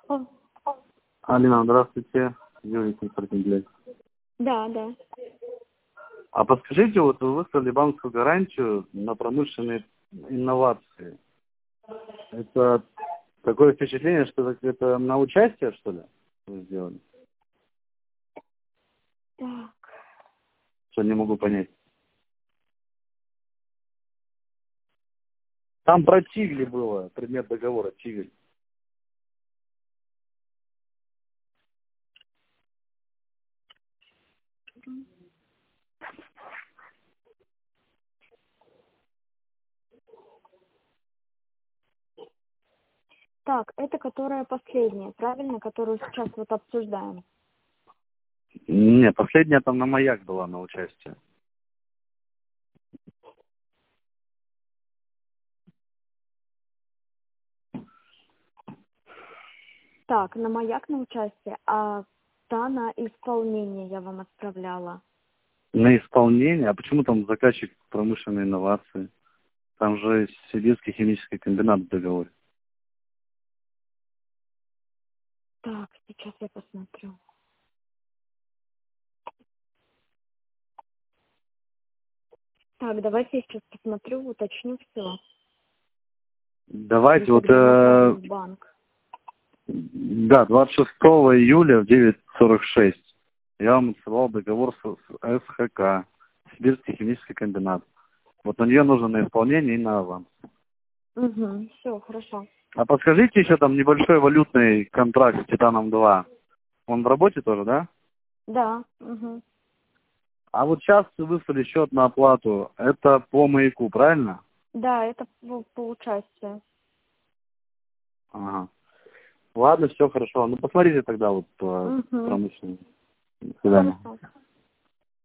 О, Алина, здравствуйте. Юрий Константинович. да, да. А подскажите, вот вы выставили банковскую гарантию на промышленные инновации. Это такое впечатление, что это на участие, что ли, вы сделали? Так, Что не могу понять. Там про Тигли было, предмет договора, Тигель. так, это которая последняя, правильно, которую сейчас вот обсуждаем. Не, последняя там на маяк была на участие. Так, на маяк на участие, а та на исполнение я вам отправляла. На исполнение? А почему там заказчик промышленной инновации? Там же Сибирский химический комбинат в договоре. Так, сейчас я посмотрю. Так, давайте я сейчас посмотрю, уточню все. Давайте, вот, В банк. да, 26 июля в 9:46 я вам отсылал договор с СХК, Сибирский химический комбинат. Вот на нее нужно на исполнение и на аванс. Угу, все, хорошо. А подскажите еще там небольшой валютный контракт с Титаном-2. Он в работе тоже, да? Да, угу. А вот сейчас выслали счет на оплату. Это по маяку, правильно? Да, это по участию. Ага. Ладно, все хорошо. Ну посмотрите тогда вот по Угу. промышленному. До свидания. Хорошо.